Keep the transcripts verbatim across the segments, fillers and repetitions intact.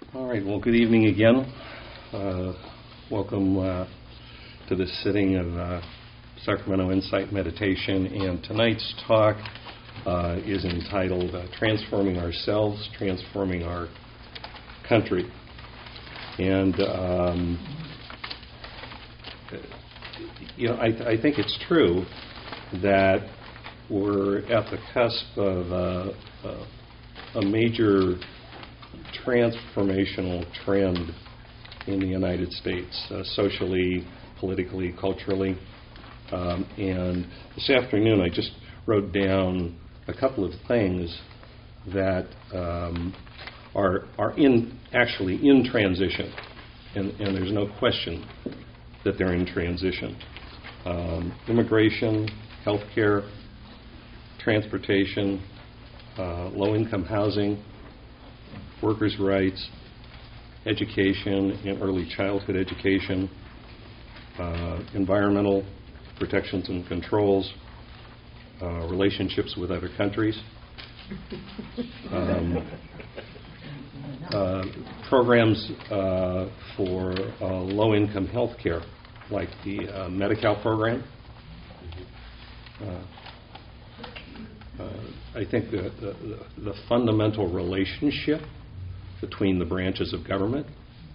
All right, well, good evening again. Uh, welcome uh, to this sitting of uh, Sacramento Insight Meditation. And tonight's talk uh, is entitled uh, Transforming Ourselves, Transforming Our Country. And, um, you know, I, I think it's true that we're at the cusp of uh, uh, a major transformational trend in the United States, uh, socially, politically, culturally. Um, and this afternoon I just wrote down a couple of things that um, are are in actually in transition, and, and there's no question that they're in transition. Um, immigration, healthcare, transportation, uh, low-income housing, workers' rights, education and early childhood education, uh, environmental protections and controls, uh, relationships with other countries, um, uh, programs uh, for uh, low-income health care, like the uh, Medi-Cal program. Uh, uh, I think the, the, the fundamental relationship between the branches of government,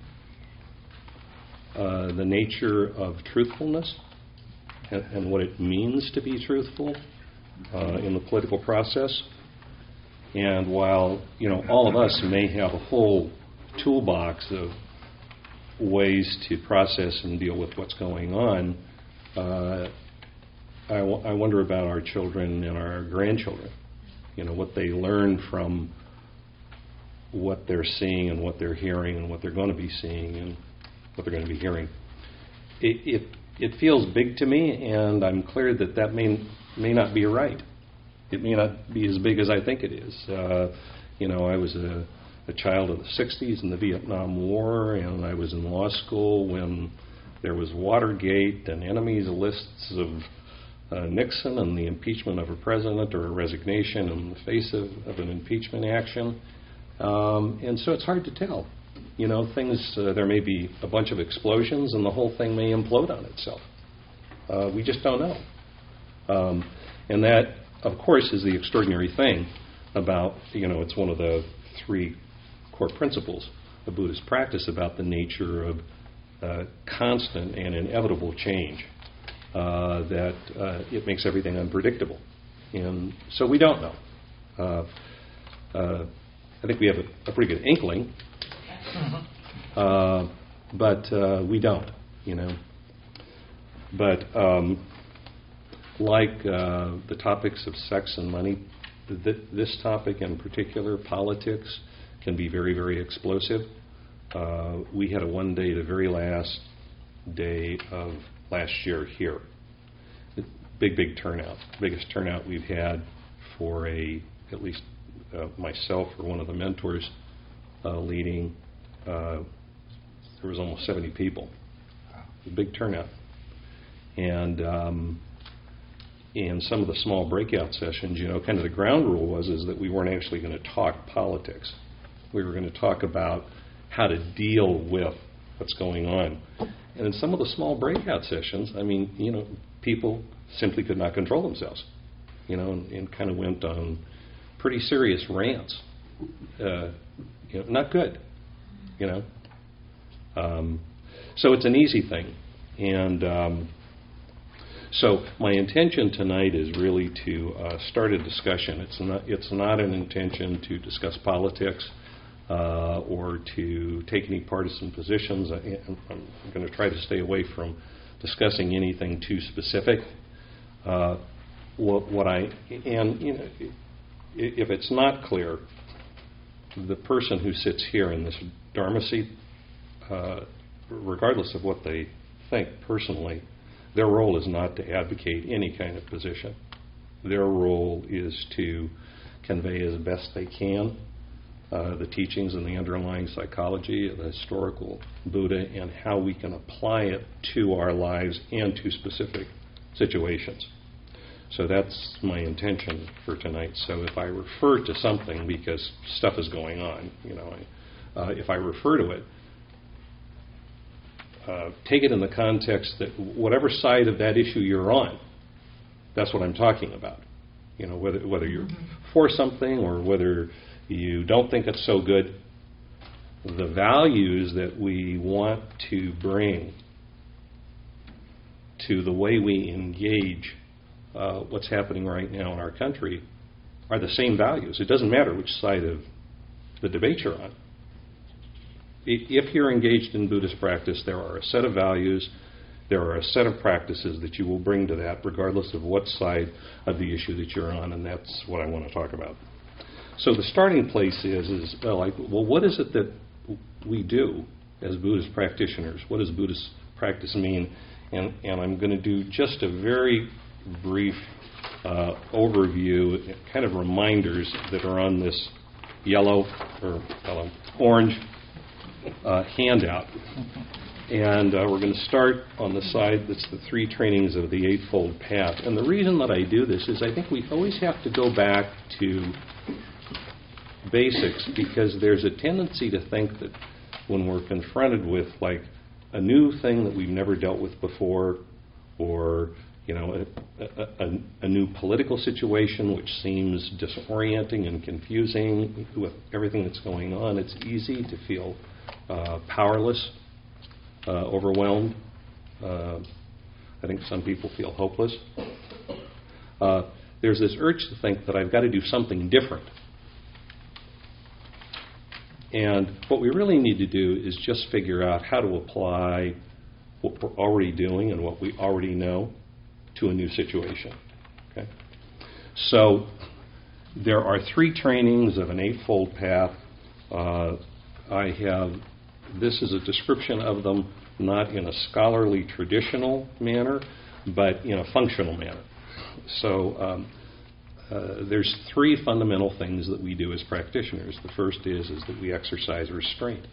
uh, the nature of truthfulness, and, and what it means to be truthful uh, in the political process. And while, you know, all of us may have a whole toolbox of ways to process and deal with what's going on, uh, I, w- I wonder about our children and our grandchildren, you know, what they learn from what they're seeing and what they're hearing and what they're going to be seeing and what they're going to be hearing. It, it, it feels big to me, and I'm clear that that may, may not be right. It may not be as big as I think it is. Uh, you know, I was a, a child of the sixties in the Vietnam War, and I was in law school when there was Watergate and enemies lists of uh, Nixon and the impeachment of a president or a resignation in the face of, of an impeachment action. Um, and so it's hard to tell. You know, things, uh, there may be a bunch of explosions and the whole thing may implode on itself. Uh, we just don't know. Um, and that, of course, is the extraordinary thing about, you know, it's one of the three core principles of Buddhist practice about the nature of uh, constant and inevitable change, uh, that uh, it makes everything unpredictable. And so we don't know. Uh, uh, I think we have a, a pretty good inkling, uh, but uh, we don't, you know. But um, like uh, the topics of sex and money, th- this topic in particular, politics, can be very, very explosive. Uh, we had a one day, the very last day of last year here. Big, big turnout. Biggest turnout we've had for a, at least Uh, myself or one of the mentors uh, leading, uh, there was almost seventy people. A big turnout. And um, in some of the small breakout sessions, you know, kind of the ground rule was is that we weren't actually going to talk politics. We were going to talk about how to deal with what's going on. And in some of the small breakout sessions, I mean, you know, people simply could not control themselves, you know, and, and kind of went on pretty serious rants. Uh, you know, not good, you know. Um, so it's an easy thing. And um, so my intention tonight is really to uh, start a discussion. It's not, it's not an intention to discuss politics uh, or to take any partisan positions. I, I'm going to try to stay away from discussing anything too specific. Uh, what, what I, and, you know, if it's not clear, the person who sits here in this Dharma seat, uh, regardless of what they think personally, their role is not to advocate any kind of position. Their role is to convey as best they can uh, the teachings and the underlying psychology of the historical Buddha and how we can apply it to our lives and to specific situations. So that's my intention for tonight. So if I refer to something because stuff is going on, you know, uh, if I refer to it, uh, take it in the context that whatever side of that issue you're on, that's what I'm talking about. You know, whether whether you're for something or whether you don't think it's so good, the values that we want to bring to the way we engage uh, what's happening right now in our country are the same values. It doesn't matter which side of the debate you're on. If you're engaged in Buddhist practice, there are a set of values, there are a set of practices that you will bring to that regardless of what side of the issue that you're on, and that's what I want to talk about. So the starting place is, is well, like, well, what is it that we do as Buddhist practitioners? What does Buddhist practice mean? And, and I'm going to do just a very brief uh, overview, kind of reminders that are on this yellow or yellow, orange uh, handout. And uh, we're going to start on the side that's the three trainings of the Eightfold Path. And the reason that I do this is I think we always have to go back to basics, because there's a tendency to think that when we're confronted with like a new thing that we've never dealt with before, or you know a, a, a new political situation which seems disorienting and confusing with everything that's going on, it's easy to feel uh, powerless, uh, overwhelmed. Uh, I think some people feel hopeless. Uh, there's this urge to think that I've got to do something different. And what we really need to do is just figure out how to apply what we're already doing and what we already know to a new situation. Okay? So there are three trainings of an Eightfold Path. Uh, I have, this is a description of them, not in a scholarly traditional manner, but in a functional manner. So um, Uh, there's three fundamental things that we do as practitioners. The first is, is that we exercise restraint.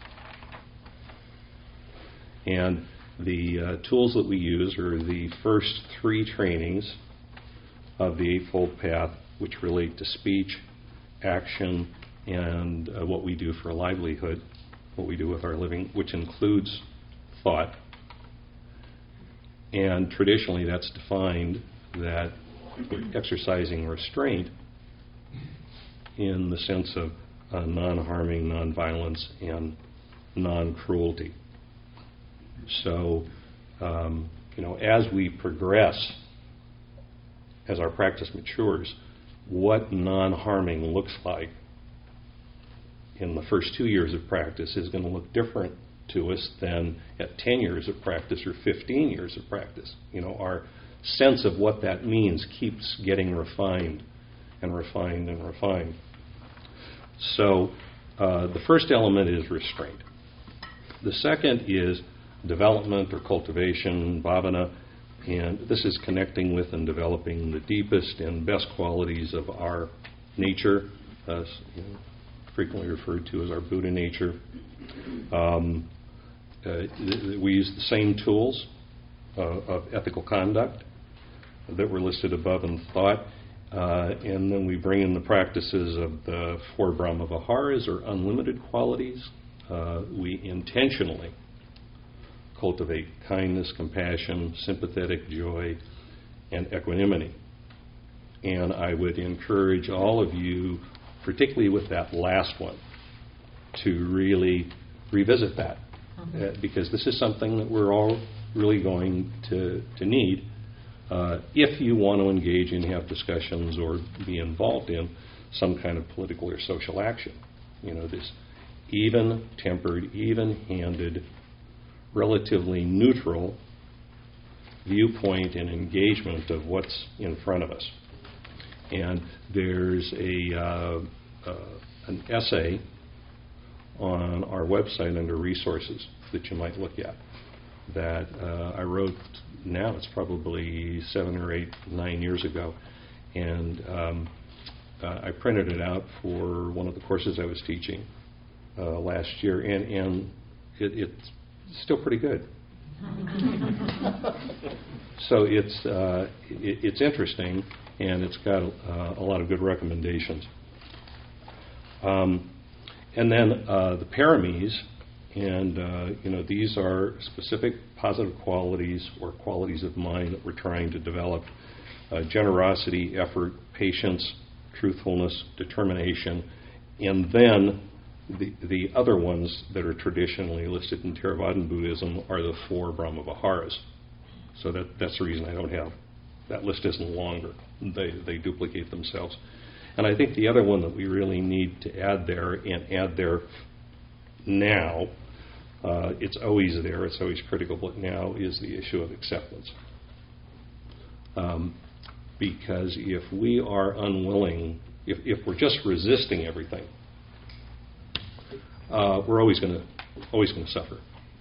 And the uh, tools that we use are the first three trainings of the Eightfold Path, which relate to speech, action, and uh, what we do for a livelihood, what we do with our living, which includes thought. And traditionally that's defined that we're exercising restraint in the sense of uh, non-harming, non-violence, and non-cruelty. So, um, you know, as we progress, as our practice matures, what non-harming looks like in the first two years of practice is going to look different to us than at ten years of practice or fifteen years of practice. You know, our sense of what that means keeps getting refined and refined and refined. So uh, the first element is restraint. The second is development or cultivation, bhavana, and this is connecting with and developing the deepest and best qualities of our nature, uh, you know, frequently referred to as our Buddha nature. Um, uh, we use the same tools uh, of ethical conduct that were listed above in thought, uh, and then we bring in the practices of the four Brahma Viharas, or unlimited qualities. Uh, we intentionally cultivate kindness, compassion, sympathetic joy, and equanimity. And I would encourage all of you, particularly with that last one, to really revisit that, mm-hmm. uh, because this is something that we're all really going to, to need Uh, if you want to engage and have discussions or be involved in some kind of political or social action. You know, this even-tempered, even-handed, relatively neutral viewpoint and engagement of what's in front of us. And there's a uh, uh, an essay on our website under resources that you might look at that uh, I wrote. Now it's probably seven or eight, nine years ago, and um, uh, I printed it out for one of the courses I was teaching uh, last year, and, and it, it's still pretty good. So it's uh, it, it's interesting, and it's got uh, a lot of good recommendations. Um, And then uh, the parames, and uh, you know, these are specific positive qualities or qualities of mind that we're trying to develop: uh, generosity, effort, patience, truthfulness, determination, and then the the other ones that are traditionally listed in Theravadan Buddhism are the four Brahmaviharas. So that that's the reason I don't have that list isn't longer. They they duplicate themselves. And I think the other one that we really need to add there, and add there now, uh, it's always there, it's always critical, but now is the issue of acceptance. Um, because if we are unwilling, if, if we're just resisting everything, uh, we're always going to always going to suffer.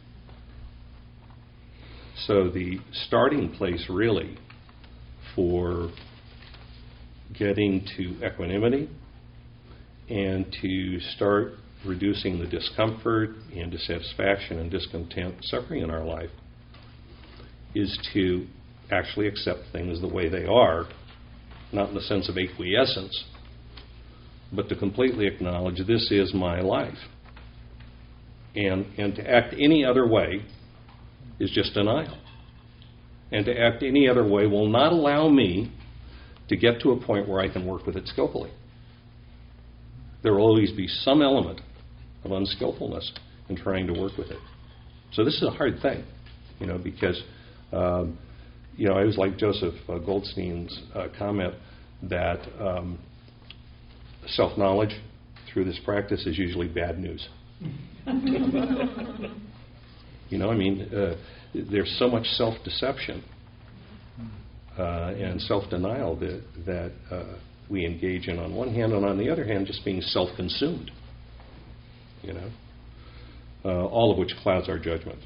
So the starting place really for getting to equanimity and to start reducing the discomfort and dissatisfaction and discontent, suffering in our life, is to actually accept things the way they are, not in the sense of acquiescence, but to completely acknowledge this is my life. And, and to act any other way is just denial. And to act any other way will not allow me to get to a point where I can work with it skillfully. There will always be some element of unskillfulness in trying to work with it. So this is a hard thing, you know, because, um, you know, I always like Joseph uh, Goldstein's uh, comment that um, self-knowledge through this practice is usually bad news. You know, I mean, uh, there's so much self-deception uh, and self-denial that, that uh, we engage in on one hand, and on the other hand, just being self-consumed, you know, uh, all of which clouds our judgment.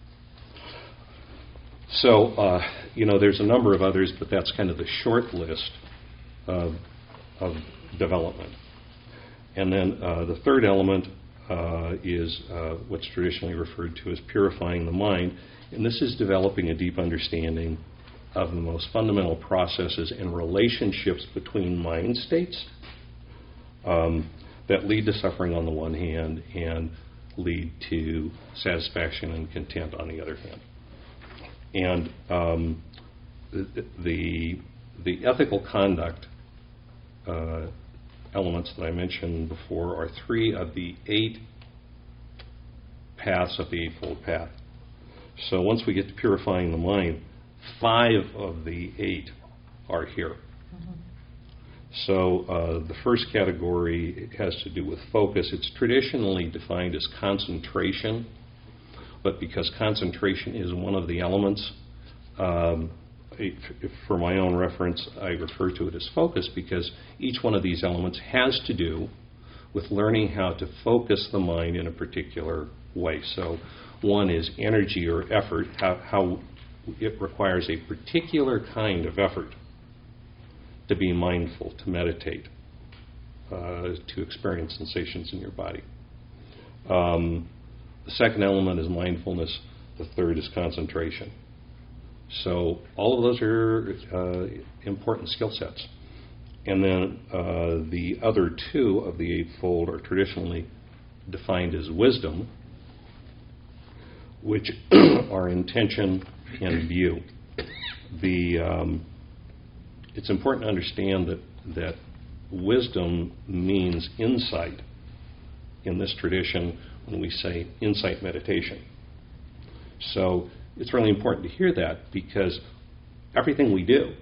So, uh, you know, there's a number of others, but that's kind of the short list of, of development. And then uh, the third element uh, is uh, what's traditionally referred to as purifying the mind. And this is developing a deep understanding of the most fundamental processes and relationships between mind states um, that lead to suffering on the one hand and lead to satisfaction and content on the other hand. And um, the, the, the ethical conduct uh, elements that I mentioned before are three of the eight paths of the Eightfold Path. So once we get to purifying the mind, five of the eight are here. Mm-hmm. So uh, the first category has to do with focus. It's traditionally defined as concentration, but because concentration is one of the elements, um, if, if for my own reference, I refer to it as focus because each one of these elements has to do with learning how to focus the mind in a particular way. So one is energy or effort, how, how it requires a particular kind of effort to be mindful, to meditate, uh, to experience sensations in your body. Um, the second element is mindfulness. The third is concentration. So all of those are uh, important skill sets. And then uh, the other two of the Eightfold are traditionally defined as wisdom, which are intention and view. The um, it's important to understand that that wisdom means insight in this tradition when we say insight meditation. So it's really important to hear that because everything we do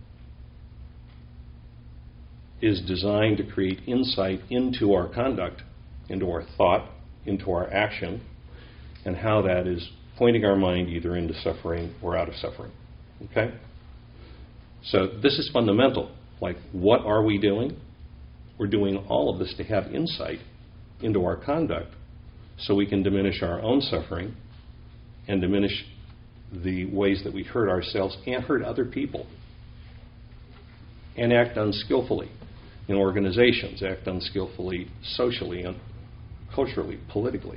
is designed to create insight into our conduct, into our thought, into our action, and how that is pointing our mind either into suffering or out of suffering. Okay? So this is fundamental. Like, what are we doing? We're doing all of this to have insight into our conduct so we can diminish our own suffering and diminish the ways that we hurt ourselves and hurt other people and act unskillfully in organizations, act unskillfully socially and culturally, politically.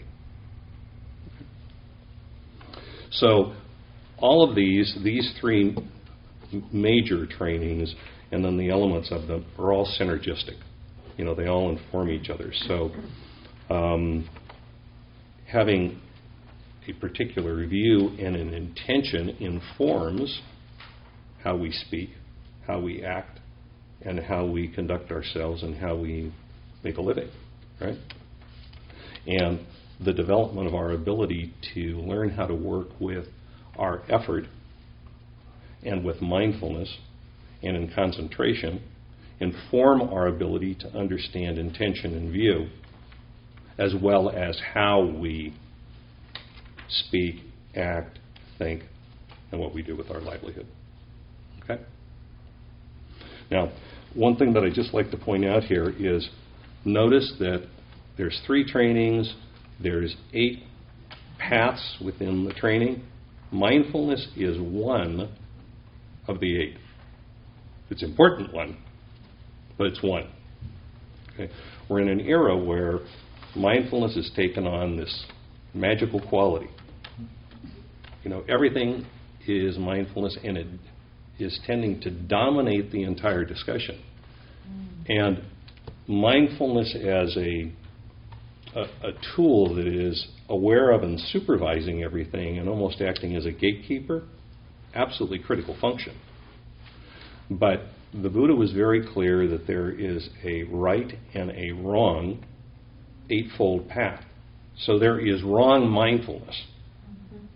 So all of these, these three major trainings and then the elements of them are all synergistic. You know, they all inform each other. So um, having a particular view and an intention informs how we speak, how we act, and how we conduct ourselves and how we make a living, right? And the development of our ability to learn how to work with our effort and with mindfulness and in concentration inform our ability to understand intention and view, as well as how we speak, act, think, and what we do with our livelihood. Okay? Now, one thing that I'd just like to point out here is notice that there's three trainings, there's eight paths within the training. Mindfulness is one of the eight. It's an important one, but it's one. Okay? We're in an era where mindfulness has taken on this magical quality. You know, everything is mindfulness, and it is tending to dominate the entire discussion. And mindfulness as a, a a tool that is aware of and supervising everything and almost acting as a gatekeeper, absolutely critical function. But the Buddha was very clear that there is a right and a wrong eightfold path. So there is wrong mindfulness. Mm-hmm.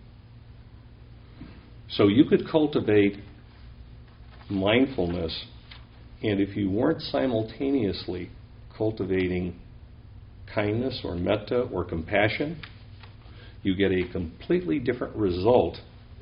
So you could cultivate mindfulness, and if you weren't simultaneously cultivating kindness or metta or compassion, you get a completely different result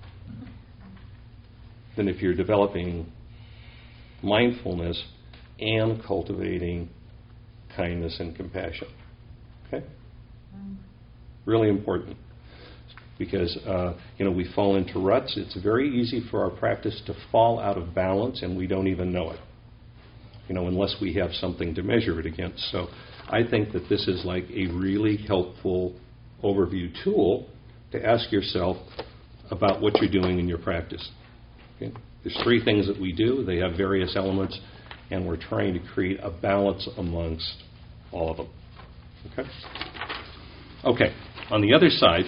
than if you're developing mindfulness and cultivating kindness and compassion. Okay? Really important, because uh, you know, we fall into ruts. It's very easy for our practice to fall out of balance, and we don't even know it. You know, unless we have something to measure it against. So, I think that this is like a really helpful overview tool to ask yourself about what you're doing in your practice. Okay? There's three things that we do. They have various elements, and we're trying to create a balance amongst all of them. Okay? Okay. On the other side,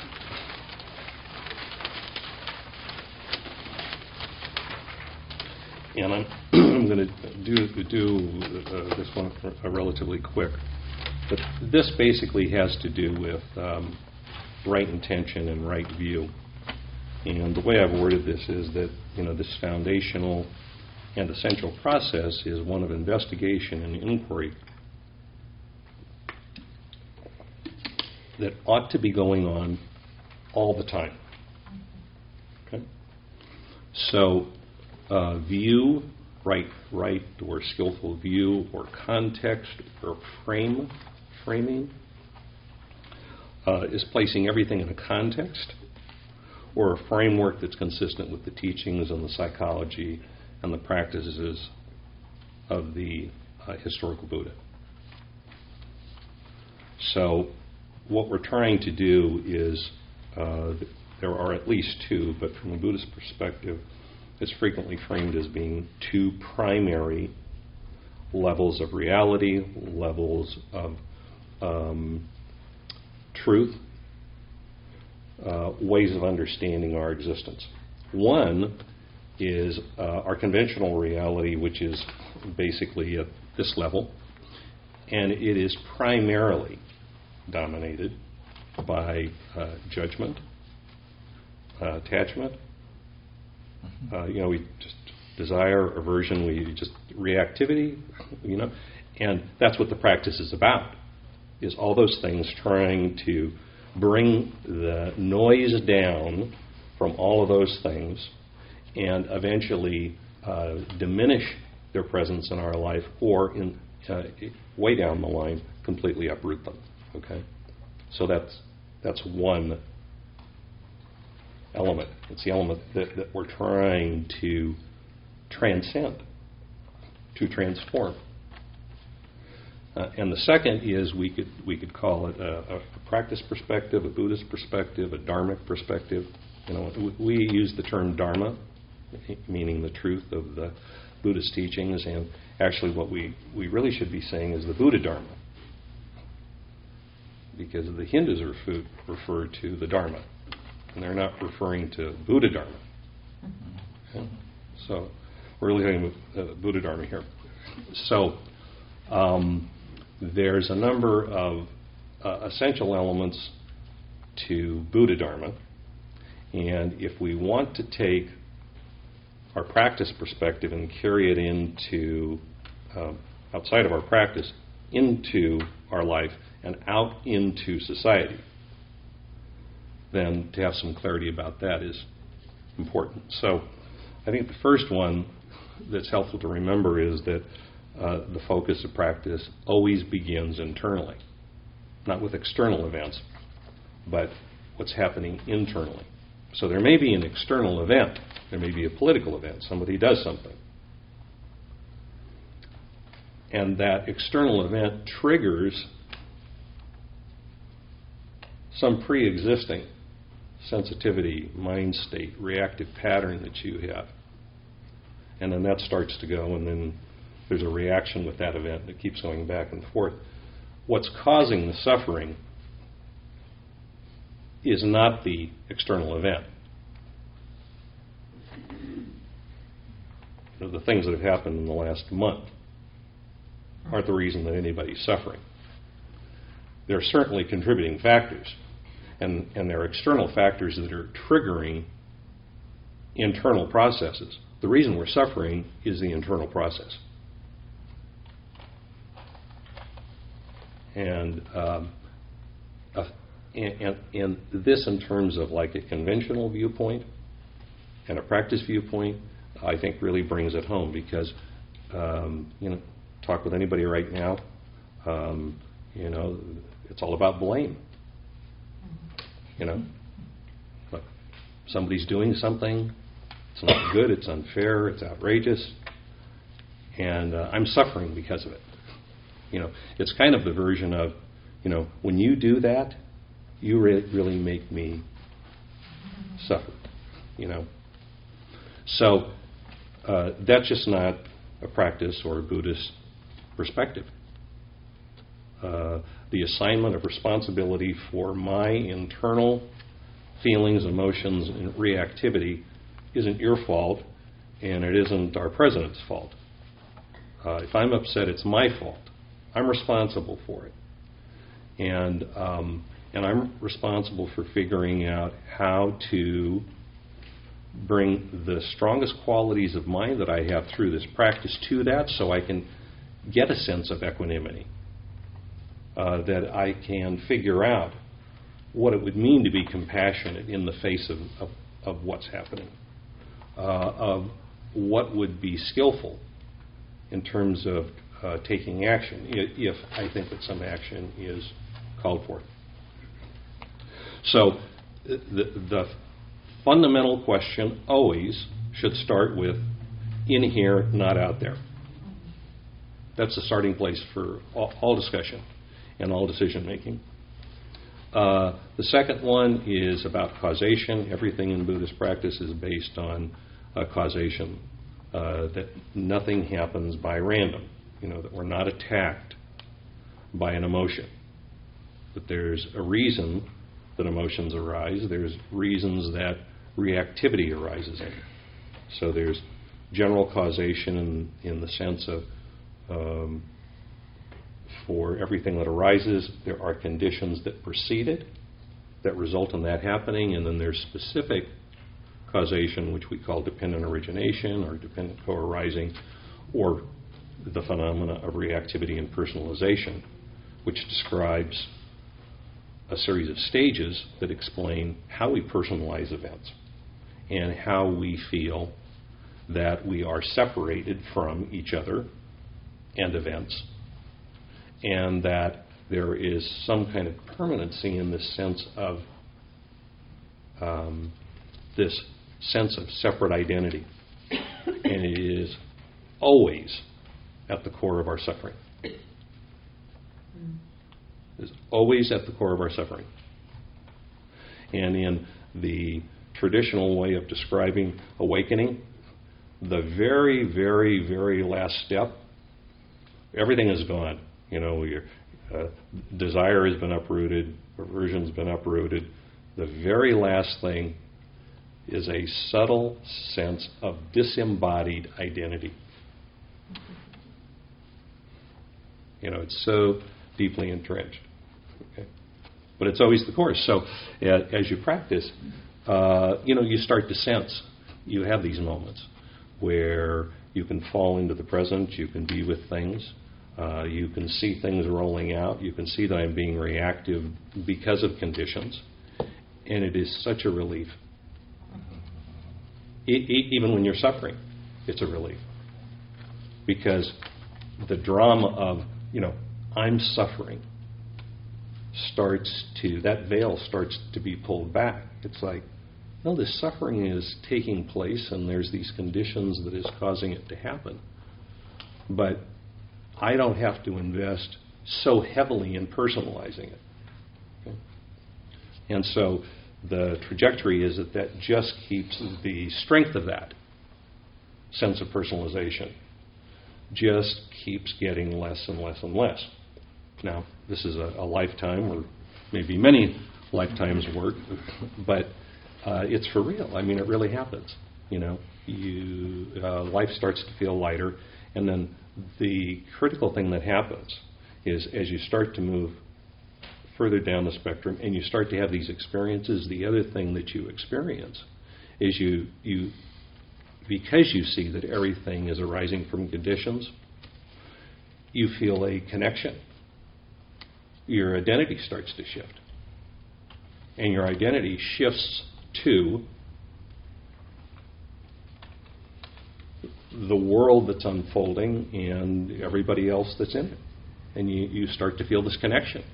and I'm, I'm going to do, do uh, this one uh, relatively quick. But this basically has to do with um, right intention and right view. And the way I've worded this is that, you know, this foundational and essential process is one of investigation and inquiry that ought to be going on all the time. Okay? So, uh, view, right, right, or skillful view, or context, or frame, framing, uh, is placing everything in a context, or a framework that's consistent with the teachings and the psychology and the practices of the uh, historical Buddha. So, what we're trying to do is, uh, there are at least two, but from a Buddhist perspective, it's frequently framed as being two primary levels of reality, levels of um, truth, uh, ways of understanding our existence. One is uh, our conventional reality, which is basically at this level, and it is primarily dominated by uh, judgment, uh, attachment. Uh, you know, we just desire, aversion, we just reactivity, you know, and that's what the practice is about, is all those things trying to bring the noise down from all of those things and eventually uh, diminish their presence in our life, or in uh, way down the line, completely uproot them. Okay, so that's that's one element. It's the element that, that we're trying to transcend, to transform. Uh, and the second is we could we could call it a, a practice perspective, a Buddhist perspective, a Dharmic perspective. You know, we, we use the term Dharma, meaning the truth of the Buddhist teachings, and actually what we, we really should be saying is the Buddha Dharma. because the Hindus refer, refer to the Dharma, and they're not referring to Buddha Dharma. Okay? So we're really talking about uh, Buddha Dharma here. So um, there's a number of uh, essential elements to Buddha Dharma, and if we want to take our practice perspective and carry it into uh, outside of our practice into our life and out into society, then to have some clarity about that is important. So I think the first one that's helpful to remember is that uh, the focus of practice always begins internally, not with external events, but what's happening internally. So there may be an external event. There may be a political event. Somebody does something. And that external event triggers some pre-existing sensitivity, mind state, reactive pattern that you have. And then that starts to go, and then there's a reaction with that event that keeps going back and forth. What's causing the suffering is not the external event. You know, the things that have happened in the last month aren't the reason that anybody's suffering. There are certainly contributing factors, and, and there are external factors that are triggering internal processes. The reason we're suffering is the internal process. And, um, uh, and, and, and this in terms of like a conventional viewpoint and a practice viewpoint, I think really brings it home, because, um, you know, talk with anybody right now, um, you know, it's all about blame. You know, look, somebody's doing something, it's not good, it's unfair, it's outrageous, and uh, I'm suffering because of it. You know, it's kind of the version of, you know, when you do that, you re- really make me suffer, you know. So uh, that's just not a practice or a Buddhist perspective. Uh, the assignment of responsibility for my internal feelings, emotions, and reactivity isn't your fault, and it isn't our president's fault. Uh, if I'm upset, it's my fault. I'm responsible for it. And, um, and I'm responsible for figuring out how to bring the strongest qualities of mind that I have through this practice to that, so I can get a sense of equanimity, uh, that I can figure out what it would mean to be compassionate in the face of, of, of what's happening, uh, of what would be skillful in terms of uh, taking action, if I think that some action is called for. So the, the fundamental question always should start with in here, not out there. That's the starting place for all, all discussion and all decision making. Uh, the second one is about causation. Everything in Buddhist practice is based on uh, causation, uh, that nothing happens by random, you know, that we're not attacked by an emotion, that there's a reason that emotions arise, there's reasons that reactivity arises in. So there's general causation in, in the sense of um, for everything that arises, there are conditions that precede it that result in that happening, and then there's specific causation, which we call dependent origination or dependent co-arising, or the phenomena of reactivity and personalization, which describes a series of stages that explain how we personalize events and how we feel that we are separated from each other and events, and that there is some kind of permanency in this sense of um, this sense of separate identity, and it is always at the core of our suffering. It is always at the core of our suffering. And in the traditional way of describing awakening, the very, very, very last step, everything is gone. You know, you're, uh, desire has been uprooted, aversion's been uprooted. The very last thing is a subtle sense of disembodied identity. You know, it's so deeply entrenched. Okay? But it's always the course. So uh, as you practice, uh, you know, you start to sense. You have these moments where you can fall into the present, you can be with things, uh, you can see things rolling out, you can see that I'm being reactive because of conditions, and it is such a relief. E- e- even when you're suffering, it's a relief. Because the drama of, you know, I'm suffering starts to, that veil starts to be pulled back. It's like, no, this suffering is taking place and there's these conditions that is causing it to happen. But I don't have to invest so heavily in personalizing it. Okay? And so the trajectory is that that just keeps the strength of that sense of personalization just keeps getting less and less and less. Now, this is a, a lifetime or maybe many lifetimes work, but uh, it's for real. I mean, it really happens. You know, you uh, life starts to feel lighter, and then the critical thing that happens is as you start to move further down the spectrum and you start to have these experiences, the other thing that you experience is you you because you see that everything is arising from conditions, you feel a connection. Your identity starts to shift. And your identity shifts to the world that's unfolding and everybody else that's in it. And you, you start to feel this connection.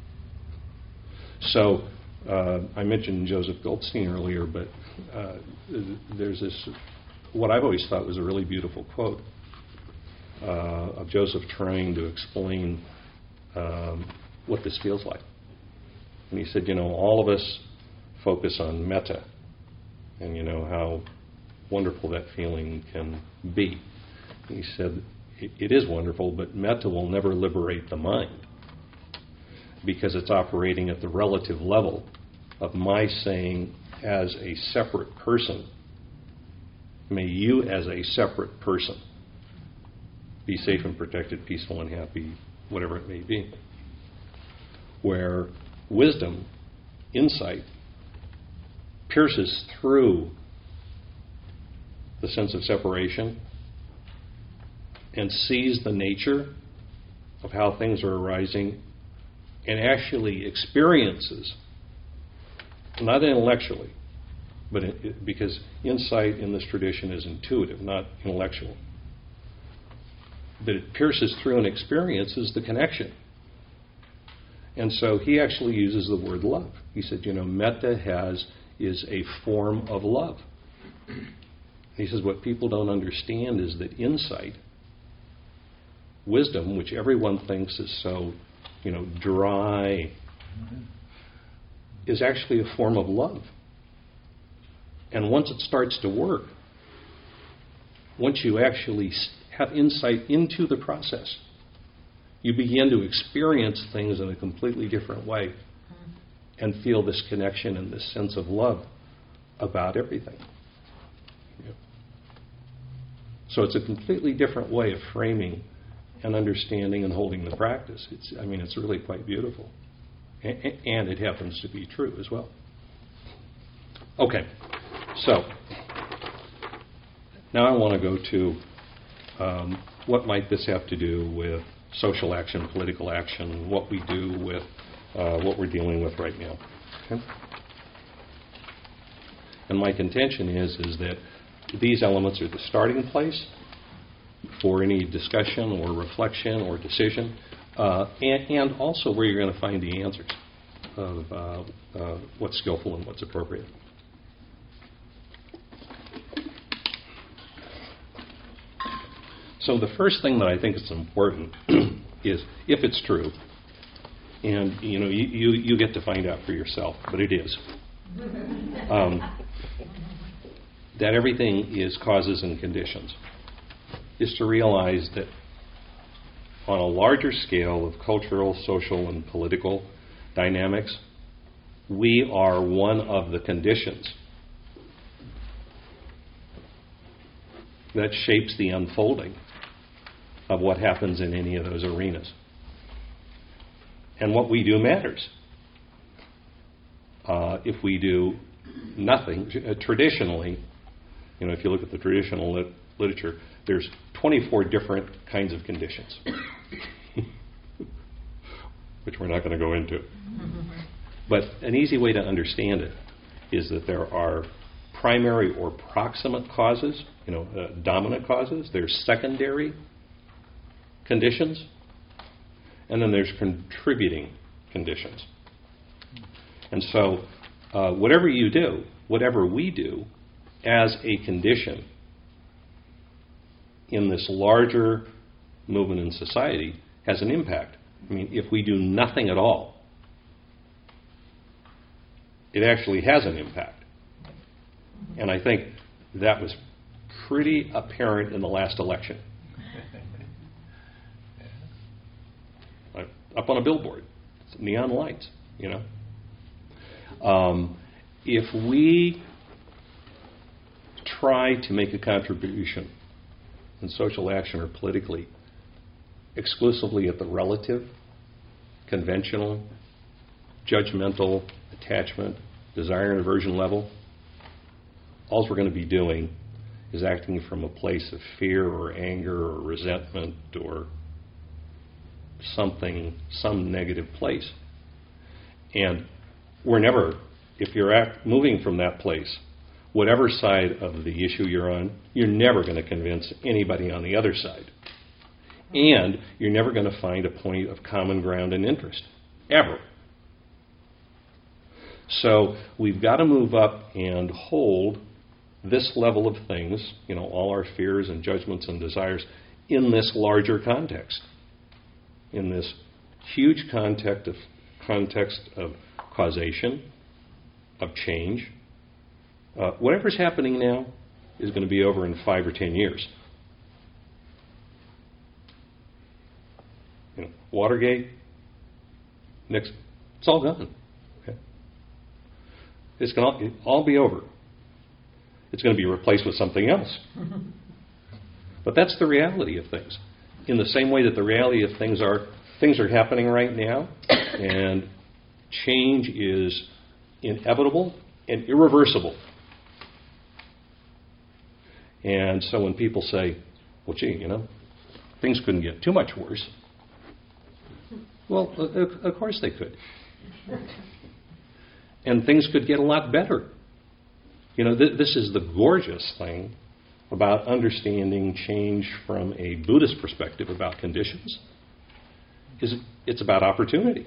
So uh, I mentioned Joseph Goldstein earlier, but uh, there's this, what I've always thought was a really beautiful quote uh, of Joseph trying to explain um, what this feels like. And he said, you know, all of us focus on metta and, you know, how wonderful that feeling can be. He said, it, it is wonderful, but metta will never liberate the mind because it's operating at the relative level of my saying as a separate person, may you as a separate person be safe and protected, peaceful and happy, whatever it may be. Where wisdom, insight, pierces through the sense of separation and sees the nature of how things are arising and actually experiences, not intellectually, but it, it, because insight in this tradition is intuitive, not intellectual. But it pierces through and experiences the connection. And so he actually uses the word love. He said, you know, metta has is a form of love. He says what people don't understand is that insight, wisdom, which everyone thinks is so, you know, dry, is actually a form of love. And once it starts to work, once you actually have insight into the process, you begin to experience things in a completely different way and feel this connection and this sense of love about everything. Yeah. So it's a completely different way of framing and understanding and holding the practice. It's, I mean, it's really quite beautiful. A- and it happens to be true as well. Okay, so now I want to go to um, what might this have to do with social action, political action, what we do with uh, what we're dealing with right now. Okay? And my contention is, is that these elements are the starting place for any discussion or reflection or decision, uh, and, and also where you're going to find the answers of uh, uh, what's skillful and what's appropriate. So the first thing that I think is important is, if it's true, and you know, you, you, you get to find out for yourself, but it is, um, that everything is causes and conditions, is to realize that on a larger scale of cultural, social, and political dynamics, we are one of the conditions that shapes the unfolding of what happens in any of those arenas. And what we do matters. Uh, if we do nothing, uh, traditionally, you know, if you look at the traditional lit- literature, there's twenty-four different kinds of conditions, which we're not going to go into. But an easy way to understand it is that there are primary or proximate causes, you know, uh, dominant causes. There's secondary conditions, and then there's contributing conditions. And so uh, whatever you do, whatever we do as a condition in this larger movement in society has an impact. I mean, if we do nothing at all, it actually has an impact. And I think that was pretty apparent in the last election. Up on a billboard, neon lights, you know. Um, if we try to make a contribution in social action or politically exclusively at the relative, conventional, judgmental, attachment, desire and aversion level, all we're going to be doing is acting from a place of fear or anger or resentment or something, some negative place. And we're never, if you're act, moving from that place, whatever side of the issue you're on, you're never going to convince anybody on the other side. And you're never going to find a point of common ground and interest, ever. So we've got to move up and hold this level of things, you know, all our fears and judgments and desires, in this larger context, in this huge context of, context of causation, of change. Uh, whatever's happening now is going to be over in five or ten years. You know, Watergate, Nixon, it's all gone. Okay? It's going to all be over. It's going to be replaced with something else. But that's the reality of things. In the same way that the reality of things are, things are happening right now, and change is inevitable and irreversible. And so when people say, well, gee, you know, things couldn't get too much worse. Well, of course they could. And things could get a lot better. You know, th- this is the gorgeous thing about understanding change from a Buddhist perspective about conditions, is it's about opportunity.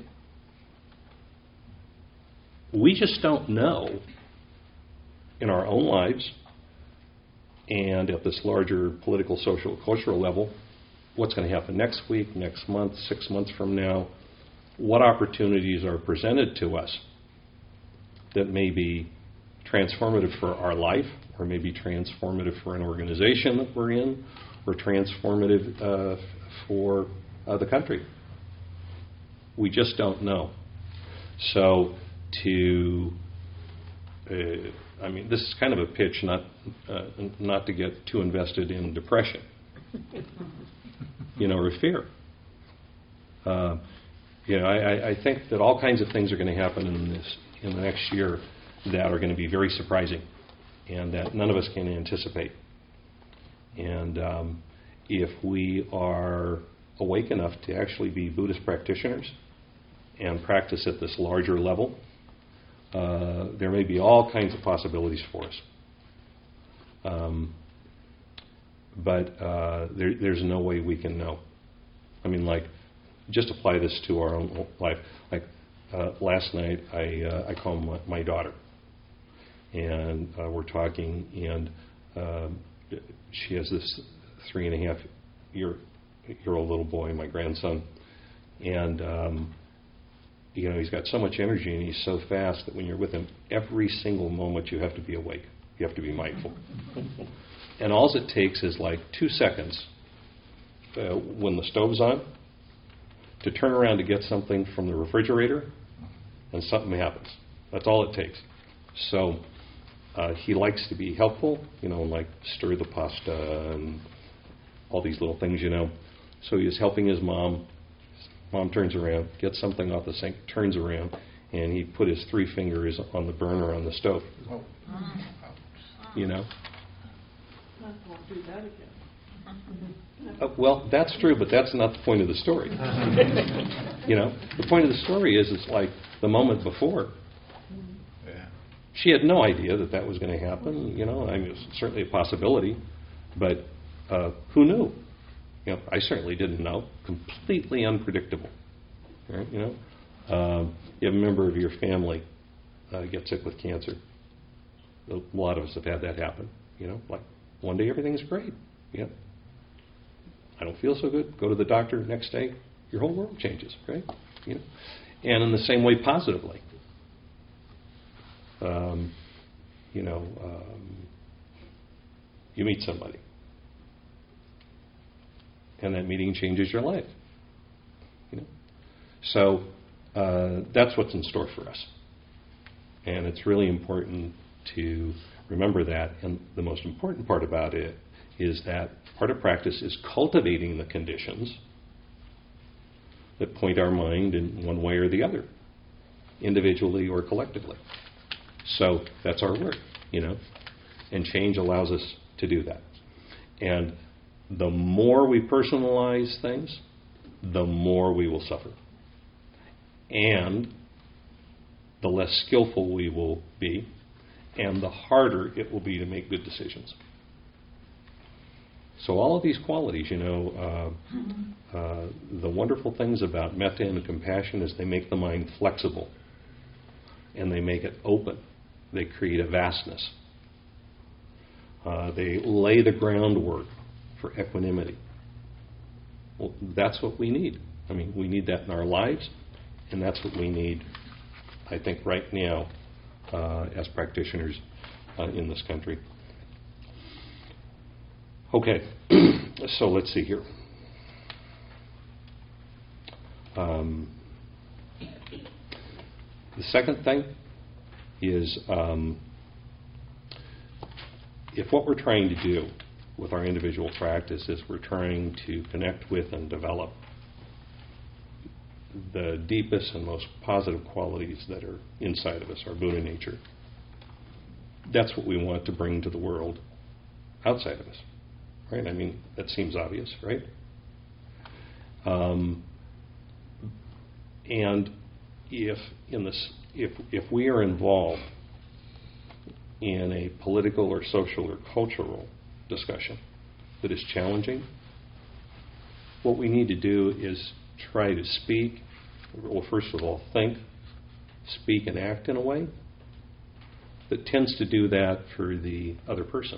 We just don't know in our own lives and at this larger political, social, cultural level what's going to happen next week, next month, six months from now, what opportunities are presented to us that may be transformative for our life, or maybe transformative for an organization that we're in, or transformative uh, for uh, the country. We just don't know. So to, uh, I mean, this is kind of a pitch not uh, not to get too invested in depression, you know, or fear. Uh, you know, I, I think that all kinds of things are going to happen in this in the next year that are going to be very surprising and that none of us can anticipate. And um, if we are awake enough to actually be Buddhist practitioners and practice at this larger level, uh, there may be all kinds of possibilities for us. Um, but uh, there, there's no way we can know. I mean, like, just apply this to our own life. Like, uh, last night I, uh, I called my, my daughter. And uh, we're talking, and uh, she has this three and a half year year old little boy, my grandson, and um, you know, he's got so much energy and he's so fast that when you're with him, every single moment you have to be awake. You have to be mindful. And all it takes is like two seconds uh, when the stove's on, to turn around to get something from the refrigerator, and something happens. That's all it takes. So uh, he likes to be helpful, you know, like stir the pasta and all these little things, you know. So he is helping his mom. Mom turns around, gets something off the sink, turns around, and he put his three fingers on the burner on the stove. Oh. You know? I won't do that again. Uh, well, that's true, but that's not the point of the story. You know, the point of the story is it's like the moment before. Yeah. She had no idea that that was going to happen. You know, I mean, it was certainly a possibility, but uh, who knew? You know, I certainly didn't know. Completely unpredictable. Right? You know, um, you have a member of your family uh, get sick with cancer. A lot of us have had that happen. You know, like one day everything's great. You know, I don't feel so good. Go to the doctor. Next day, your whole world changes. Right? You know, and in the same way, positively. Um, you know, um, you meet somebody, and that meeting changes your life. You know, so uh, that's what's in store for us, and it's really important to remember that. And the most important part about it is that part of practice is cultivating the conditions that point our mind in one way or the other, individually or collectively. So that's our work, you know, and change allows us to do that. And the more we personalize things, the more we will suffer. And the less skillful we will be, and the harder it will be to make good decisions. So all of these qualities, you know, uh, uh, the wonderful things about metta and compassion is they make the mind flexible, and they make it open. They create a vastness. Uh, they lay the groundwork for equanimity. Well, that's what we need. I mean, we need that in our lives, and that's what we need, I think, right now uh, as practitioners uh, in this country. Okay, so let's see here. Um, the second thing is um, if what we're trying to do with our individual practice is we're trying to connect with and develop the deepest and most positive qualities that are inside of us, our Buddha nature, that's what we want to bring to the world outside of us. Right? I mean, that seems obvious, right? Um, and if in this, if if we are involved in a political or social or cultural discussion that is challenging, what we need to do is try to speak, well, first of all, think, speak, and act in a way that tends to do that for the other person.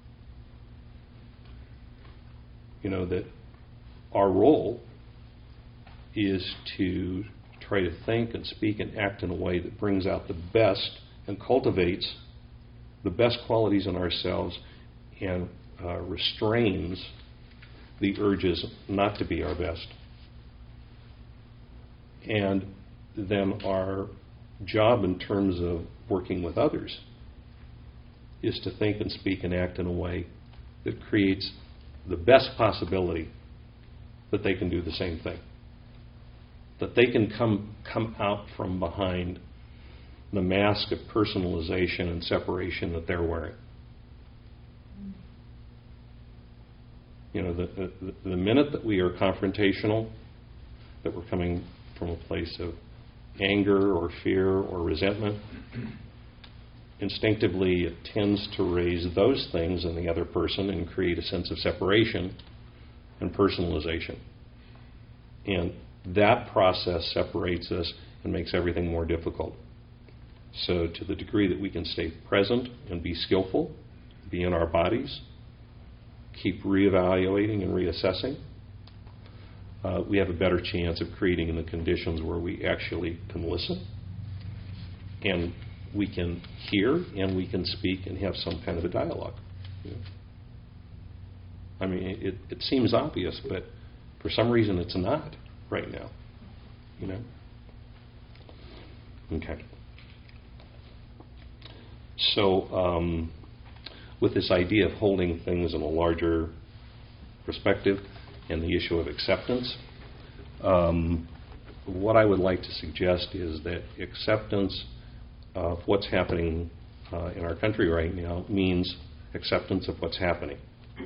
You know, that our role is to try to think and speak and act in a way that brings out the best and cultivates the best qualities in ourselves and uh, restrains the urges not to be our best. And then our job in terms of working with others is to think and speak and act in a way that creates the best possibility that they can do the same thing. That they can come come out from behind the mask of personalization and separation that they're wearing. You know, the, the, the minute that we are confrontational, that we're coming from a place of anger or fear or resentment, instinctively it tends to raise those things in the other person and create a sense of separation and personalization. And that process separates us and makes everything more difficult. So to the degree that we can stay present and be skillful, be in our bodies, keep reevaluating and reassessing, uh, we have a better chance of creating the conditions where we actually can listen and we can hear and we can speak and have some kind of a dialogue. You know? I mean, it, it seems obvious, but for some reason it's not right now. you know? Okay. So, um, with this idea of holding things in a larger perspective and the issue of acceptance, um, what I would like to suggest is that acceptance of what's happening uh, in our country right now means acceptance of what's happening.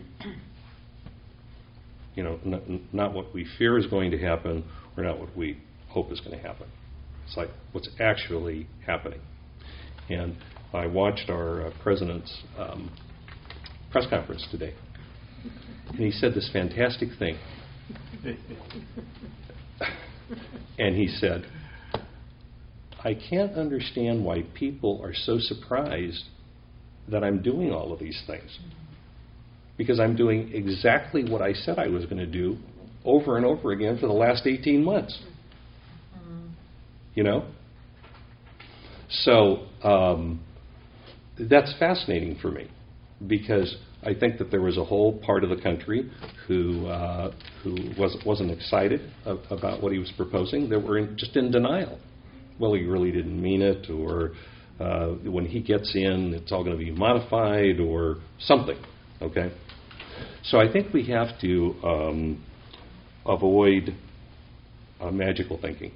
You know, n- not what we fear is going to happen or not what we hope is going to happen. It's like what's actually happening. And I watched our uh, president's um, press conference today, and he said this fantastic thing. And he said, I can't understand why people are so surprised that I'm doing all of these things. Because I'm doing exactly what I said I was going to do over and over again for the last eighteen months. You know? So um, that's fascinating for me, because I think that there was a whole part of the country who uh, who was, wasn't excited of, about what he was proposing. They were in, just in denial. Well, he really didn't mean it, or uh, when he gets in, it's all going to be modified, or something. Okay? So I think we have to um, avoid uh, magical thinking.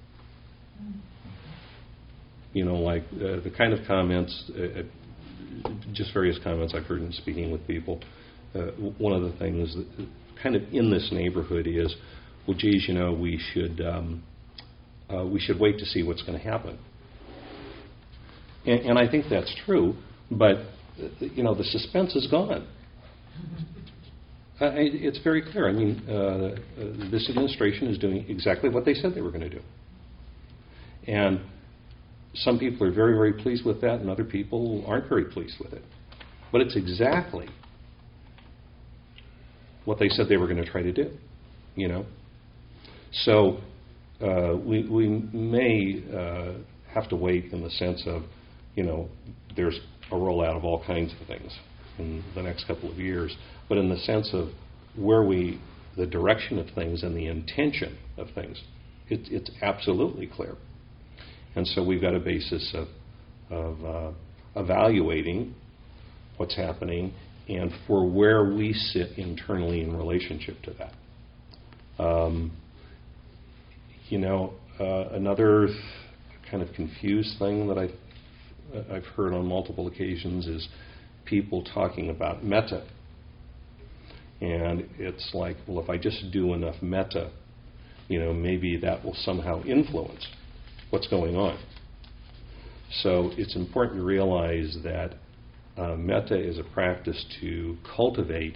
You know, like uh, the kind of comments, uh, just various comments I've heard in speaking with people. Uh, one of the things that kind of in this neighborhood is, well, geez, you know, we should um, uh, we should wait to see what's going to happen. And, and I think that's true, but uh, you know, the suspense is gone. Uh, it's very clear. I mean, uh, uh, this administration is doing exactly what they said they were going to do. And some people are very, very pleased with that, and other people aren't very pleased with it. But it's exactly what they said they were going to try to do, you know. So uh, we, we may uh, have to wait in the sense of, you know, there's a rollout of all kinds of things in the next couple of years, but in the sense of where we, the direction of things and the intention of things, it, it's absolutely clear. And so we've got a basis of, of uh, evaluating what's happening and for where we sit internally in relationship to that. Um, you know, uh, another kind of confused thing that I've, I've heard on multiple occasions is people talking about metta. And it's like, well, if I just do enough metta, you know, maybe that will somehow influence what's going on. So it's important to realize that uh, metta is a practice to cultivate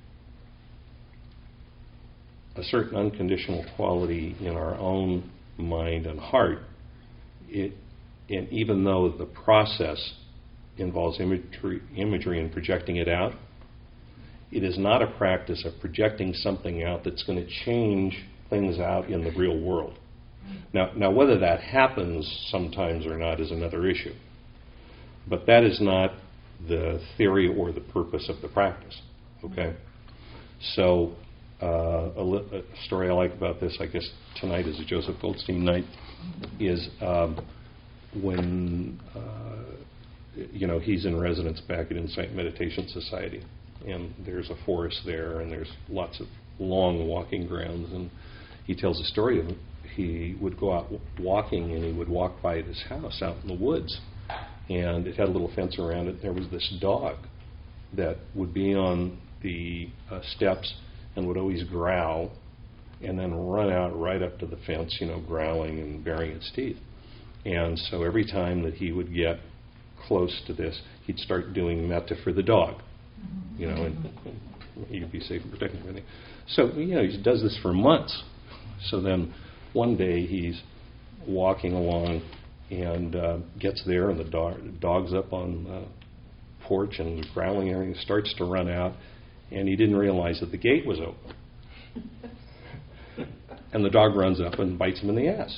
a certain unconditional quality in our own mind and heart. It, and even though the process involves imagery, imagery and projecting it out, it is not a practice of projecting something out that's going to change things out in the real world. Now, now, whether that happens sometimes or not is another issue. But that is not the theory or the purpose of the practice. Okay? So, uh, a, li- a story I like about this, I guess tonight is a Joseph Goldstein night, is um, when, uh, you know, he's in residence back at Insight Meditation Society. And there's a forest there, and there's lots of long walking grounds. And he tells a story of he would go out walking, and he would walk by his house out in the woods, and it had a little fence around it. There was this dog that would be on the uh, steps and would always growl and then run out right up to the fence, you know, growling and baring its teeth. And so every time that he would get close to this, he'd start doing metta for the dog, you know, and, and he'd be safe and protected and everything. So, you know, he does this for months. So then one day he's walking along and uh, gets there, and the dog, the dog's up on the porch and growling and everything, starts to run out, and he didn't realize that the gate was open. And the dog runs up and bites him in the ass.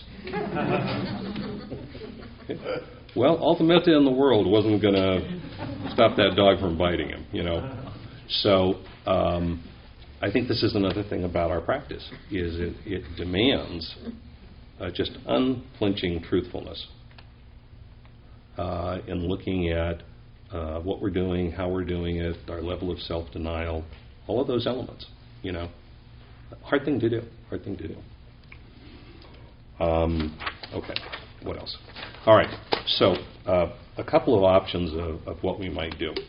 Well, all the metta in the world wasn't going to stop that dog from biting him, you know. So um, I think this is another thing about our practice, is it, it demands uh, just unflinching truthfulness uh, in looking at uh, what we're doing, how we're doing it, our level of self-denial, all of those elements, you know. Hard thing to do, hard thing to do. Um, okay, what else? All right, so uh, a couple of options of, of what we might do.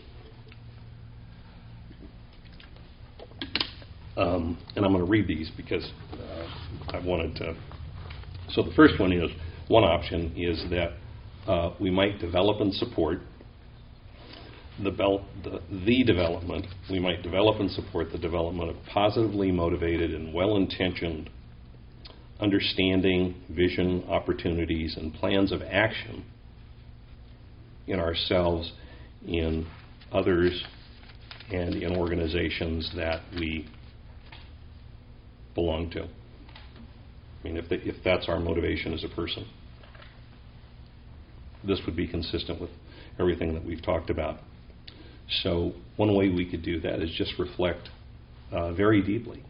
Um, and I'm going to read these because uh, I wanted to. So the first one is, one option is that uh, we might develop and support the, bel- the, the development, we might develop and support the development of positively motivated and well-intentioned understanding, vision, opportunities, and plans of action in ourselves, in others, and in organizations that we belong to. I mean, if, the, if that's our motivation as a person, this would be consistent with everything that we've talked about. So one way we could do that is just reflect uh, very deeply